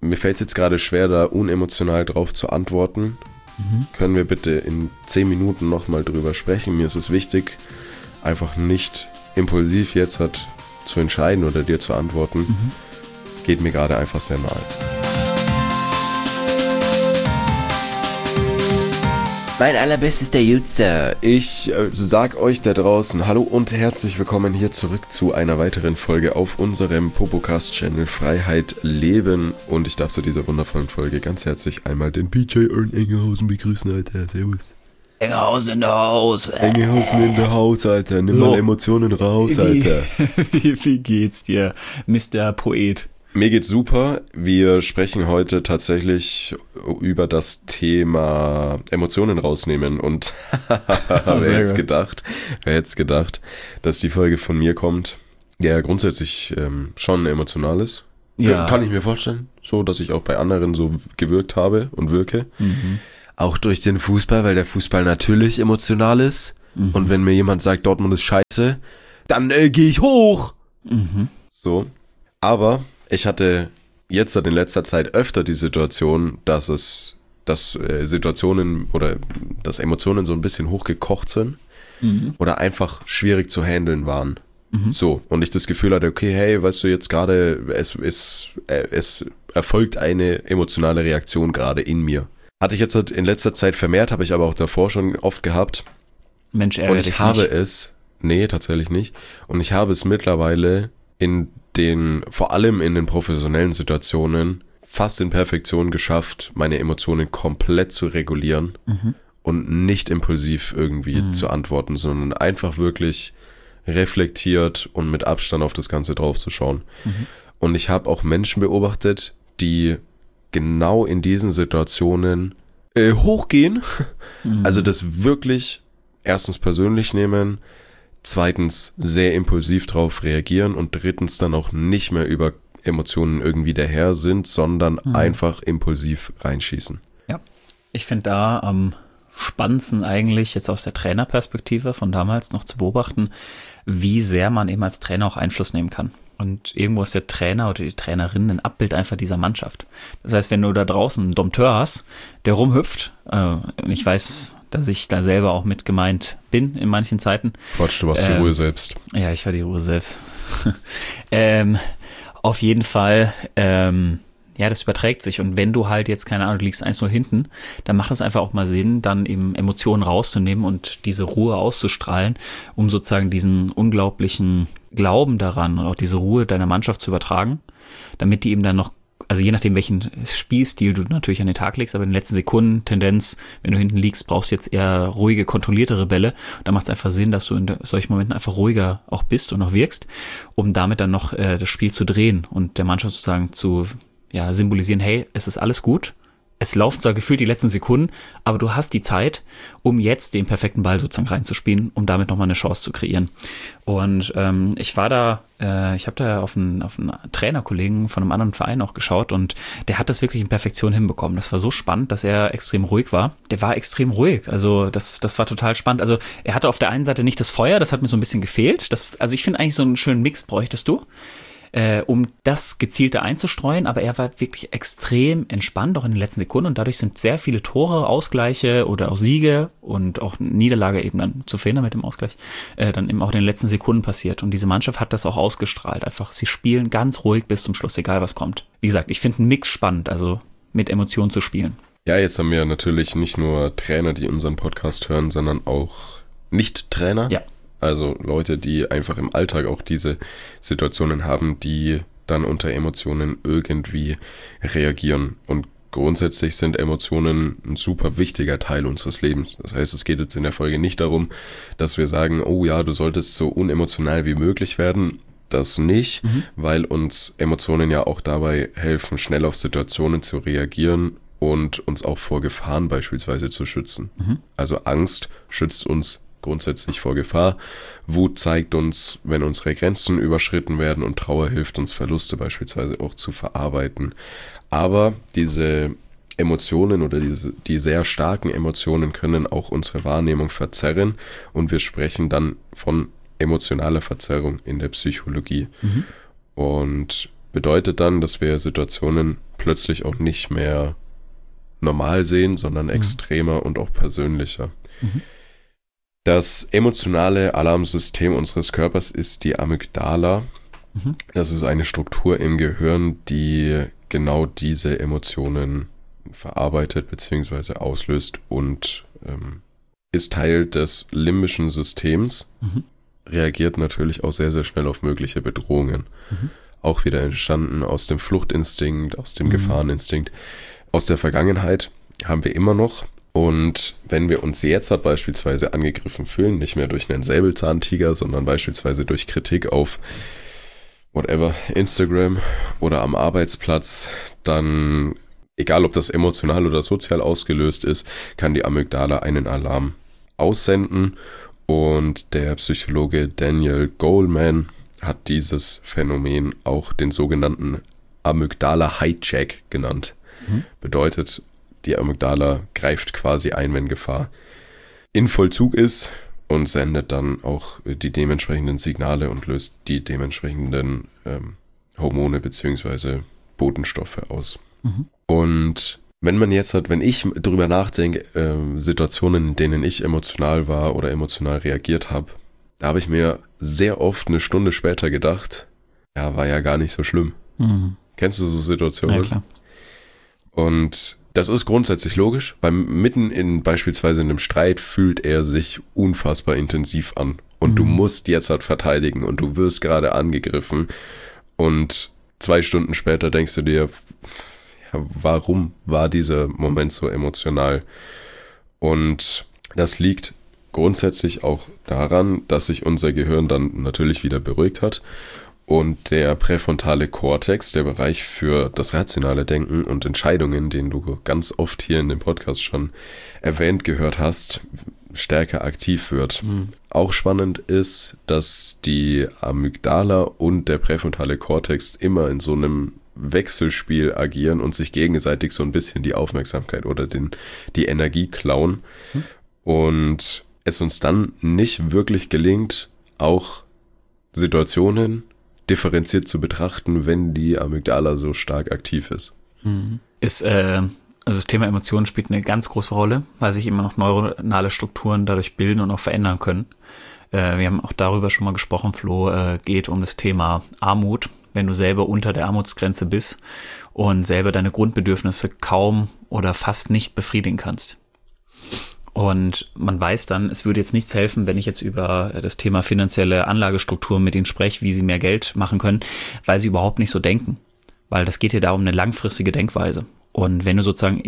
mir fällt es jetzt gerade schwer, da unemotional drauf zu antworten. Können wir bitte in 10 Minuten nochmal drüber sprechen? Mir ist es wichtig, einfach nicht impulsiv jetzt zu entscheiden oder dir zu antworten. Geht mir gerade einfach sehr nahe. Mein allerbestes der Jutster. Ich sag euch da draußen hallo und herzlich willkommen hier zurück zu einer weiteren Folge auf unserem Popocast-Channel Freiheit Leben. Und ich darf zu dieser wundervollen Folge ganz herzlich einmal den PJ Earn Engelhausen begrüßen, Alter. Servus. Engelhausen in der Haus. Engelhausen in der Haus, Alter. Nimm mal Emotionen raus, Alter. Wie geht's dir, Mr. Poet? Mir geht's super. Wir sprechen heute tatsächlich über das Thema Emotionen rausnehmen und wer hätte gedacht, dass die Folge von mir kommt, der grundsätzlich schon emotional ist. Ja. Kann ich mir vorstellen, so dass ich auch bei anderen so gewirkt habe und wirke. Auch durch den Fußball, weil der Fußball natürlich emotional ist. Und wenn mir jemand sagt, Dortmund ist scheiße, dann gehe ich hoch. So, aber ich hatte jetzt in letzter Zeit öfter die Situation, dass Situationen oder dass Emotionen so ein bisschen hochgekocht sind oder einfach schwierig zu handeln waren. So, und ich das Gefühl hatte, okay, hey, weißt du, jetzt gerade, es erfolgt eine emotionale Reaktion gerade in mir. Hatte ich jetzt in letzter Zeit vermehrt, habe ich aber auch davor schon oft gehabt. Mensch, ärgere dich nicht. Und ich habe es, nee, tatsächlich nicht. Und ich habe es mittlerweile vor allem in den professionellen Situationen fast in Perfektion geschafft, meine Emotionen komplett zu regulieren und nicht impulsiv irgendwie zu antworten, sondern einfach wirklich reflektiert und mit Abstand auf das Ganze drauf zu schauen. Und ich habe auch Menschen beobachtet, die genau in diesen Situationen hochgehen, also das wirklich erstens persönlich nehmen, zweitens sehr impulsiv drauf reagieren und drittens dann auch nicht mehr über Emotionen irgendwie der Herr sind, sondern einfach impulsiv reinschießen. Ja, ich finde da am spannendsten eigentlich jetzt aus der Trainerperspektive von damals noch zu beobachten, wie sehr man eben als Trainer auch Einfluss nehmen kann. Und irgendwo ist der Trainer oder die Trainerin ein Abbild einfach dieser Mannschaft. Das heißt, wenn du da draußen einen Dompteur hast, der rumhüpft, und ich weiß, dass ich da selber auch mit gemeint bin in manchen Zeiten. Quatsch, du warst die Ruhe selbst. Ja, ich war die Ruhe selbst. Auf jeden Fall, ja, das überträgt sich. Und wenn du halt jetzt, keine Ahnung, du liegst 1-0 hinten, dann macht es einfach auch mal Sinn, dann eben Emotionen rauszunehmen und diese Ruhe auszustrahlen, um sozusagen diesen unglaublichen Glauben daran und auch diese Ruhe deiner Mannschaft zu übertragen, damit die eben dann noch, also je nachdem, welchen Spielstil du natürlich an den Tag legst, aber in den letzten Sekunden, Tendenz, wenn du hinten liegst, brauchst du jetzt eher ruhige, kontrolliertere Bälle. Da macht es einfach Sinn, dass du in solchen Momenten einfach ruhiger auch bist und auch wirkst, um damit dann noch das Spiel zu drehen und der Mannschaft sozusagen zu symbolisieren, hey, es ist alles gut. Es laufen zwar gefühlt die letzten Sekunden, aber du hast die Zeit, um jetzt den perfekten Ball sozusagen reinzuspielen, um damit nochmal eine Chance zu kreieren. Und ich habe da auf einen Trainerkollegen von einem anderen Verein auch geschaut und der hat das wirklich in Perfektion hinbekommen. Das war so spannend, dass er extrem ruhig war. Der war extrem ruhig, also das war total spannend. Also er hatte auf der einen Seite nicht das Feuer, das hat mir so ein bisschen gefehlt. Also ich finde eigentlich so einen schönen Mix bräuchtest du, um das Gezielte einzustreuen, aber er war wirklich extrem entspannt, auch in den letzten Sekunden und dadurch sind sehr viele Tore, Ausgleiche oder auch Siege und auch Niederlage eben dann zu verhindern mit dem Ausgleich, dann eben auch in den letzten Sekunden passiert und diese Mannschaft hat das auch ausgestrahlt, einfach, sie spielen ganz ruhig bis zum Schluss, egal was kommt. Wie gesagt, ich finde einen Mix spannend, also mit Emotionen zu spielen. Ja, jetzt haben wir natürlich nicht nur Trainer, die unseren Podcast hören, sondern auch Nicht-Trainer. Ja. Also Leute, die einfach im Alltag auch diese Situationen haben, die dann unter Emotionen irgendwie reagieren. Und grundsätzlich sind Emotionen ein super wichtiger Teil unseres Lebens. Das heißt, es geht jetzt in der Folge nicht darum, dass wir sagen, oh ja, du solltest so unemotional wie möglich werden. Das nicht, weil uns Emotionen ja auch dabei helfen, schnell auf Situationen zu reagieren und uns auch vor Gefahren beispielsweise zu schützen. Also Angst schützt uns grundsätzlich vor Gefahr. Wut zeigt uns, wenn unsere Grenzen überschritten werden und Trauer hilft uns, Verluste beispielsweise auch zu verarbeiten. Aber diese Emotionen oder die sehr starken Emotionen können auch unsere Wahrnehmung verzerren und wir sprechen dann von emotionaler Verzerrung in der Psychologie. Und bedeutet dann, dass wir Situationen plötzlich auch nicht mehr normal sehen, sondern extremer und auch persönlicher. Das emotionale Alarmsystem unseres Körpers ist die Amygdala. Das ist eine Struktur im Gehirn, die genau diese Emotionen verarbeitet bzw. auslöst und ist Teil des limbischen Systems, reagiert natürlich auch sehr, sehr schnell auf mögliche Bedrohungen. Auch wieder entstanden aus dem Fluchtinstinkt, aus dem Gefahreninstinkt. Aus der Vergangenheit haben wir immer noch. Und wenn wir uns jetzt halt beispielsweise angegriffen fühlen, nicht mehr durch einen Säbelzahntiger, sondern beispielsweise durch Kritik auf whatever, Instagram oder am Arbeitsplatz, dann, egal ob das emotional oder sozial ausgelöst ist, kann die Amygdala einen Alarm aussenden. Und der Psychologe Daniel Goleman hat dieses Phänomen auch den sogenannten Amygdala-Hijack genannt. Bedeutet, die Amygdala greift quasi ein, wenn Gefahr in Vollzug ist und sendet dann auch die dementsprechenden Signale und löst die dementsprechenden Hormone bzw. Botenstoffe aus. Und wenn ich drüber nachdenke, Situationen, in denen ich emotional war oder emotional reagiert habe, da habe ich mir sehr oft eine Stunde später gedacht, ja, war ja gar nicht so schlimm. Kennst du so Situationen? Ja, klar. Und das ist grundsätzlich logisch, weil mitten in beispielsweise einem Streit fühlt er sich unfassbar intensiv an. Und du musst jetzt halt verteidigen und du wirst gerade angegriffen. Und 2 Stunden später denkst du dir, ja, warum war dieser Moment so emotional? Und das liegt grundsätzlich auch daran, dass sich unser Gehirn dann natürlich wieder beruhigt hat. Und der präfrontale Kortex, der Bereich für das rationale Denken und Entscheidungen, den du ganz oft hier in dem Podcast schon erwähnt gehört hast, stärker aktiv wird. Auch spannend ist, dass die Amygdala und der präfrontale Kortex immer in so einem Wechselspiel agieren und sich gegenseitig so ein bisschen die Aufmerksamkeit oder die Energie klauen. Und es uns dann nicht wirklich gelingt, auch Situationen differenziert zu betrachten, wenn die Amygdala so stark aktiv ist. Also das Thema Emotionen spielt eine ganz große Rolle, weil sich immer noch neuronale Strukturen dadurch bilden und auch verändern können. Wir haben auch darüber schon mal gesprochen, Flo, geht um das Thema Armut. Wenn du selber unter der Armutsgrenze bist und selber deine Grundbedürfnisse kaum oder fast nicht befriedigen kannst. Und man weiß dann, es würde jetzt nichts helfen, wenn ich jetzt über das Thema finanzielle Anlagestrukturen mit ihnen spreche, wie sie mehr Geld machen können, weil sie überhaupt nicht so denken. Weil das geht hier da um eine langfristige Denkweise. Und wenn du sozusagen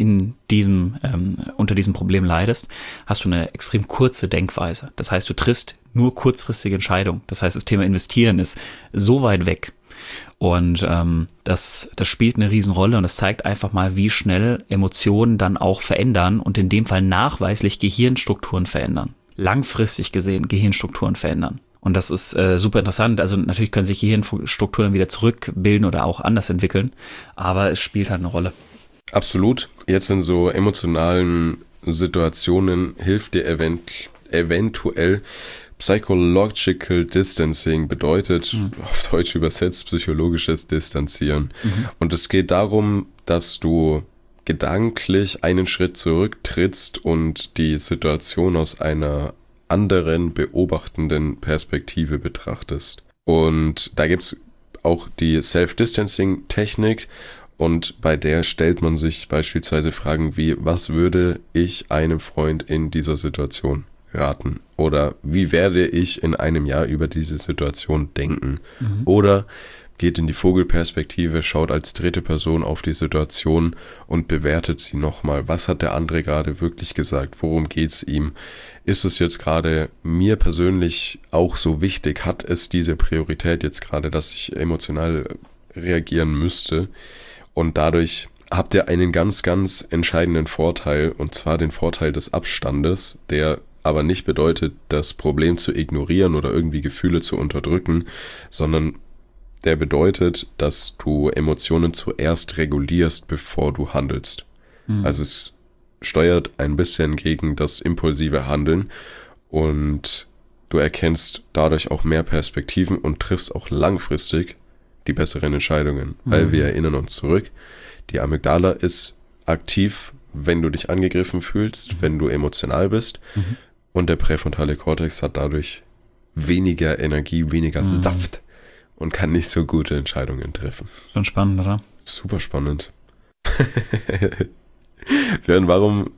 unter diesem Problem leidest, hast du eine extrem kurze Denkweise. Das heißt, du triffst nur kurzfristige Entscheidungen. Das heißt, das Thema Investieren ist so weit weg. Und das spielt eine Riesenrolle und das zeigt einfach mal, wie schnell Emotionen dann auch verändern und in dem Fall nachweislich Gehirnstrukturen verändern. Langfristig gesehen Gehirnstrukturen verändern. Und das ist super interessant. Also natürlich können sich Gehirnstrukturen wieder zurückbilden oder auch anders entwickeln, aber es spielt halt eine Rolle. Absolut. Jetzt in so emotionalen Situationen hilft dir eventuell Psychological Distancing, bedeutet auf Deutsch übersetzt psychologisches Distanzieren. Und es geht darum, dass du gedanklich einen Schritt zurücktrittst und die Situation aus einer anderen beobachtenden Perspektive betrachtest. Und da gibt's auch die Self-Distancing-Technik und bei der stellt man sich beispielsweise Fragen wie, was würde ich einem Freund in dieser Situation raten? Oder wie werde ich in einem Jahr über diese Situation denken? Oder geht in die Vogelperspektive, schaut als dritte Person auf die Situation und bewertet sie nochmal. Was hat der andere gerade wirklich gesagt? Worum geht's ihm? Ist es jetzt gerade mir persönlich auch so wichtig? Hat es diese Priorität jetzt gerade, dass ich emotional reagieren müsste? Und dadurch habt ihr einen ganz, ganz entscheidenden Vorteil, und zwar den Vorteil des Abstandes, der aber nicht bedeutet, das Problem zu ignorieren oder irgendwie Gefühle zu unterdrücken, sondern der bedeutet, dass du Emotionen zuerst regulierst, bevor du handelst. Also es steuert ein bisschen gegen das impulsive Handeln und du erkennst dadurch auch mehr Perspektiven und triffst auch langfristig die besseren Entscheidungen, weil wir erinnern uns zurück, die Amygdala ist aktiv, wenn du dich angegriffen fühlst, wenn du emotional bist und der präfrontale Kortex hat dadurch weniger Energie, weniger Saft und kann nicht so gute Entscheidungen treffen. Schon spannend, oder? Super spannend. Warum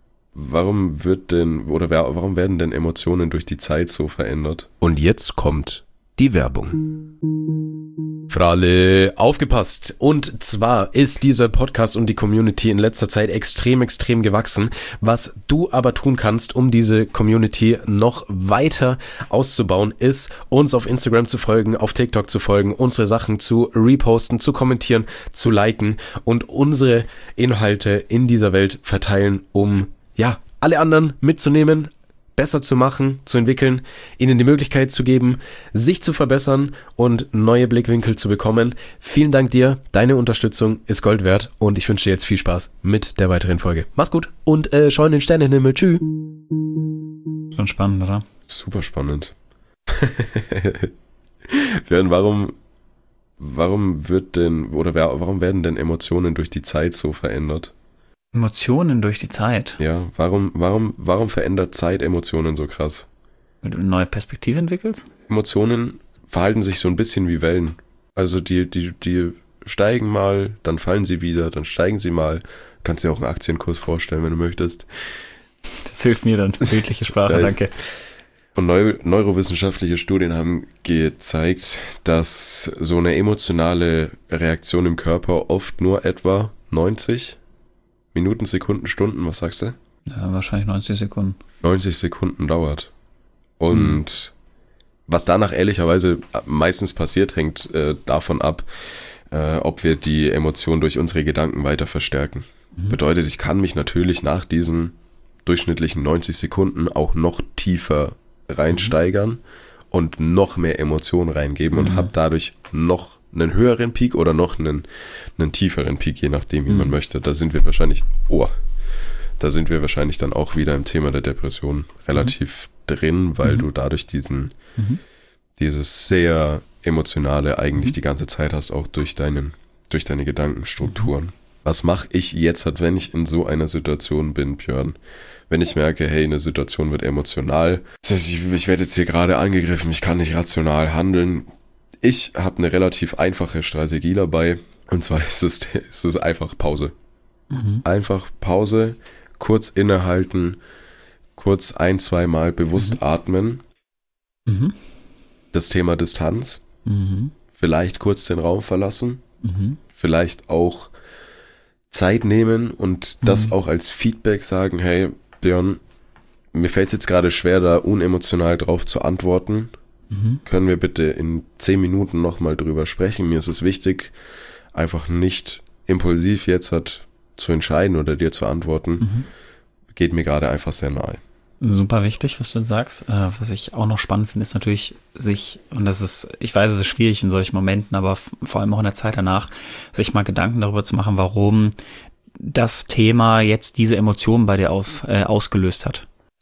werden denn Emotionen durch die Zeit so verändert? Und jetzt kommt die Werbung. Für alle aufgepasst. Und zwar ist dieser Podcast und die Community in letzter Zeit extrem gewachsen. Was du aber tun kannst, um diese Community noch weiter auszubauen, ist, uns auf Instagram zu folgen, auf TikTok zu folgen, unsere Sachen zu reposten, zu kommentieren, zu liken und unsere Inhalte in dieser Welt verteilen, um alle anderen mitzunehmen, besser zu machen, zu entwickeln, ihnen die Möglichkeit zu geben, sich zu verbessern und neue Blickwinkel zu bekommen. Vielen Dank dir, deine Unterstützung ist Gold wert und ich wünsche dir jetzt viel Spaß mit der weiteren Folge. Mach's gut und schau in den Sternenhimmel. Tschüss. Schon spannend, oder? Super spannend. Warum werden denn Emotionen durch die Zeit so verändert? Emotionen durch die Zeit. Ja, warum verändert Zeit Emotionen so krass? Weil du eine neue Perspektive entwickelst? Emotionen verhalten sich so ein bisschen wie Wellen. Also die steigen mal, dann fallen sie wieder, dann steigen sie mal. Kannst dir auch einen Aktienkurs vorstellen, wenn du möchtest. Das hilft mir dann. Bildliche Sprache, danke. Und neurowissenschaftliche Studien haben gezeigt, dass so eine emotionale Reaktion im Körper oft nur etwa 90 Minuten, Sekunden, Stunden, was sagst du? Ja, wahrscheinlich 90 Sekunden. 90 Sekunden dauert. Und was danach ehrlicherweise meistens passiert, hängt davon ab, ob wir die Emotion durch unsere Gedanken weiter verstärken. Bedeutet, ich kann mich natürlich nach diesen durchschnittlichen 90 Sekunden auch noch tiefer reinsteigern und noch mehr Emotionen reingeben und habe dadurch noch einen höheren Peak oder noch einen tieferen Peak, je nachdem, wie man möchte. Da sind wir wahrscheinlich dann auch wieder im Thema der Depression relativ drin, weil du dadurch dieses sehr emotionale eigentlich die ganze Zeit hast, auch durch deine Gedankenstrukturen. Was mache ich jetzt, wenn ich in so einer Situation bin, Björn? Wenn ich merke, hey, eine Situation wird emotional, ich werde jetzt hier gerade angegriffen, ich kann nicht rational handeln. Ich habe eine relativ einfache Strategie dabei, und zwar ist es einfach Pause. Einfach Pause, kurz innehalten, kurz 1-2 Mal bewusst atmen. Das Thema Distanz. Vielleicht kurz den Raum verlassen. Vielleicht auch Zeit nehmen und das auch als Feedback sagen, hey, Björn, mir fällt es jetzt gerade schwer, da unemotional drauf zu antworten. Können wir bitte in 10 Minuten nochmal drüber sprechen? Mir ist es wichtig, einfach nicht impulsiv jetzt zu entscheiden oder dir zu antworten. Geht mir gerade einfach sehr nahe. Super wichtig, was du sagst. Was ich auch noch spannend finde, ist natürlich und das ist, ich weiß, es ist schwierig in solchen Momenten, aber vor allem auch in der Zeit danach, sich mal Gedanken darüber zu machen, warum das Thema jetzt diese Emotionen bei dir ausgelöst hat.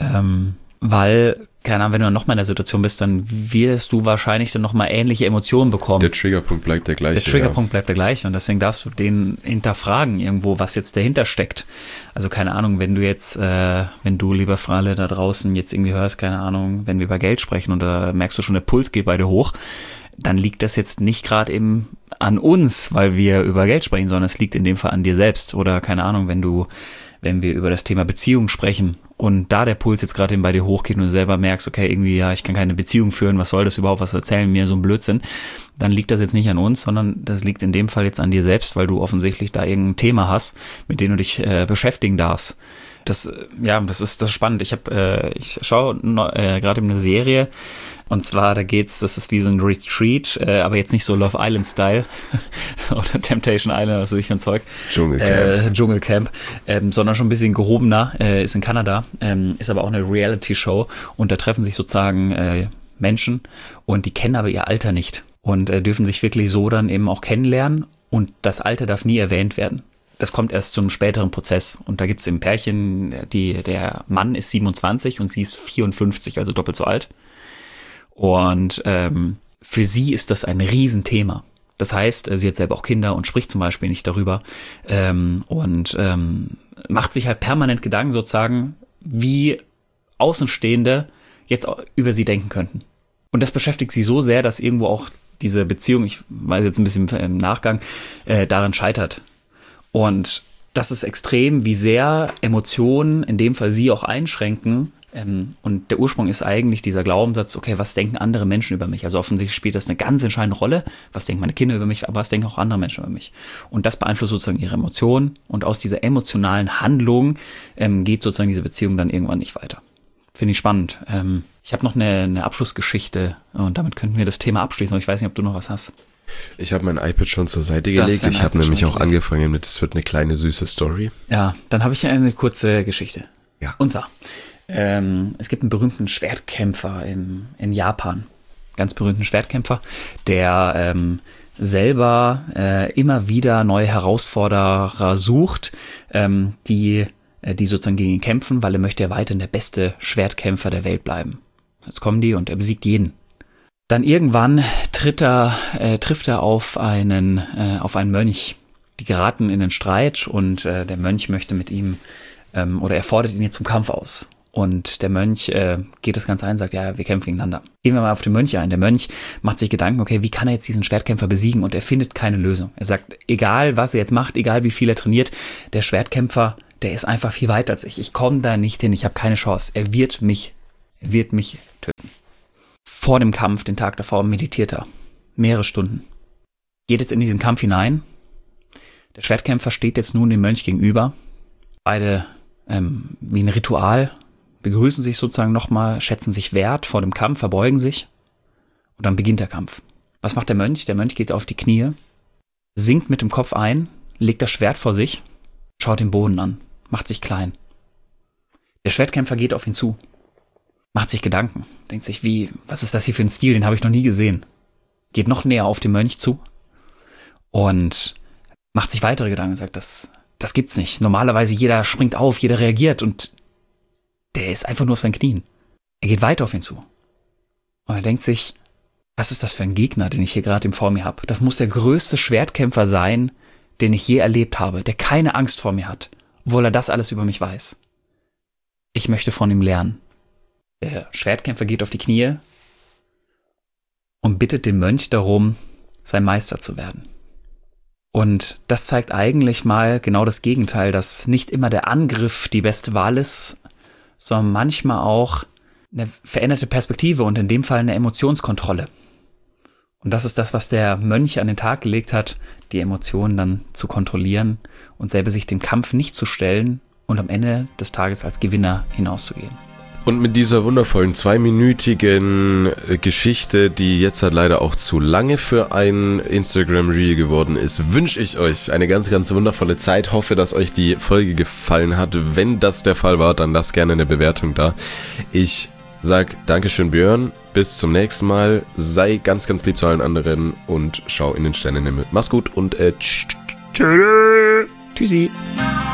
Weil, keine Ahnung, wenn du noch mal in der Situation bist, dann wirst du wahrscheinlich dann noch mal ähnliche Emotionen bekommen. Der Triggerpunkt bleibt der gleiche. Bleibt der gleiche und deswegen darfst du den hinterfragen irgendwo, was jetzt dahinter steckt. Also keine Ahnung, wenn du jetzt, wenn du, lieber Fralle, da draußen jetzt irgendwie hörst, keine Ahnung, wenn wir über Geld sprechen und da merkst du schon, der Puls geht bei dir hoch, dann liegt das jetzt nicht gerade eben an uns, weil wir über Geld sprechen, sondern es liegt in dem Fall an dir selbst. Oder keine Ahnung, wenn wir über das Thema Beziehung sprechen und da der Puls jetzt gerade eben bei dir hochgeht und du selber merkst, okay, irgendwie, ja, ich kann keine Beziehung führen, was soll das überhaupt, was erzählen mir so ein Blödsinn, dann liegt das jetzt nicht an uns, sondern das liegt in dem Fall jetzt an dir selbst, weil du offensichtlich da irgendein Thema hast, mit dem du dich beschäftigen darfst. Das ist spannend. Ich schaue gerade eine Serie und zwar, das ist wie so ein Retreat, aber jetzt nicht so Love Island-Style oder Temptation Island, was weiß ich für ein Zeug. Dschungelcamp, sondern schon ein bisschen gehobener, ist in Kanada, ist aber auch eine Reality-Show und da treffen sich sozusagen Menschen und die kennen aber ihr Alter nicht und dürfen sich wirklich so dann eben auch kennenlernen und das Alter darf nie erwähnt werden. Das kommt erst zum späteren Prozess. Und da gibt es im Pärchen, der Mann ist 27 und sie ist 54, also doppelt so alt. Und für sie ist das ein Riesenthema. Das heißt, sie hat selber auch Kinder und spricht zum Beispiel nicht darüber und macht sich halt permanent Gedanken sozusagen, wie Außenstehende jetzt über sie denken könnten. Und das beschäftigt sie so sehr, dass irgendwo auch diese Beziehung, ich weiß jetzt ein bisschen im Nachgang, daran scheitert. Und das ist extrem, wie sehr Emotionen in dem Fall sie auch einschränken. Und der Ursprung ist eigentlich dieser Glaubenssatz, okay, was denken andere Menschen über mich? Also offensichtlich spielt das eine ganz entscheidende Rolle. Was denken meine Kinder über mich, aber was denken auch andere Menschen über mich? Und das beeinflusst sozusagen ihre Emotionen. Und aus dieser emotionalen Handlung geht sozusagen diese Beziehung dann irgendwann nicht weiter. Finde ich spannend. Ich habe noch eine Abschlussgeschichte und damit könnten wir das Thema abschließen. Aber ich weiß nicht, ob du noch was hast. Ich habe mein iPad schon zur Seite gelegt. Ich habe nämlich auch angefangen mit, es wird eine kleine süße Story. Ja, dann habe ich eine kurze Geschichte. Ja. Und zwar, es gibt einen berühmten Schwertkämpfer in Japan. Ganz berühmten Schwertkämpfer, der selber immer wieder neue Herausforderer sucht, die sozusagen gegen ihn kämpfen, weil er möchte ja weiterhin der beste Schwertkämpfer der Welt bleiben. Jetzt kommen die und er besiegt jeden. Dann irgendwann trifft er auf einen Mönch. Die geraten in den Streit und der Mönch möchte mit ihm oder er fordert ihn jetzt zum Kampf aus. Und der Mönch geht das Ganze ein und sagt, ja, wir kämpfen gegeneinander. Gehen wir mal auf den Mönch ein. Der Mönch macht sich Gedanken, okay, wie kann er jetzt diesen Schwertkämpfer besiegen? Und er findet keine Lösung. Er sagt, egal was er jetzt macht, egal wie viel er trainiert, der Schwertkämpfer, der ist einfach viel weiter als ich. Ich komme da nicht hin, ich habe keine Chance. Er wird mich töten. Vor dem Kampf, den Tag davor, meditiert er. Mehrere Stunden. Geht jetzt in diesen Kampf hinein. Der Schwertkämpfer steht jetzt nun dem Mönch gegenüber. Beide wie ein Ritual begrüßen sich sozusagen nochmal, schätzen sich wert vor dem Kampf, verbeugen sich und dann beginnt der Kampf. Was macht der Mönch? Der Mönch geht auf die Knie, sinkt mit dem Kopf ein, legt das Schwert vor sich, schaut den Boden an, macht sich klein. Der Schwertkämpfer geht auf ihn zu, macht sich Gedanken, denkt sich, was ist das hier für ein Stil, den habe ich noch nie gesehen. Geht noch näher auf den Mönch zu und macht sich weitere Gedanken, sagt, das gibt's nicht. Normalerweise jeder springt auf, jeder reagiert und der ist einfach nur auf seinen Knien. Er geht weiter auf ihn zu. Und er denkt sich, was ist das für ein Gegner, den ich hier gerade vor mir habe? Das muss der größte Schwertkämpfer sein, den ich je erlebt habe, der keine Angst vor mir hat, obwohl er das alles über mich weiß. Ich möchte von ihm lernen. Der Schwertkämpfer geht auf die Knie und bittet den Mönch darum, sein Meister zu werden. Und das zeigt eigentlich mal genau das Gegenteil, dass nicht immer der Angriff die beste Wahl ist, sondern manchmal auch eine veränderte Perspektive und in dem Fall eine Emotionskontrolle. Und das ist das, was der Mönch an den Tag gelegt hat, die Emotionen dann zu kontrollieren und selber sich dem Kampf nicht zu stellen und am Ende des Tages als Gewinner hinauszugehen. Und mit dieser wundervollen 2-minütigen Geschichte, die jetzt halt leider auch zu lange für ein Instagram-Reel geworden ist, wünsche ich euch eine ganz, ganz wundervolle Zeit. Hoffe, dass euch die Folge gefallen hat. Wenn das der Fall war, dann lasst gerne eine Bewertung da. Ich sag Dankeschön, Björn. Bis zum nächsten Mal. Sei ganz, ganz lieb zu allen anderen und schau in den Sternenhimmel. Mach's gut und tschüssi. Tschüssi.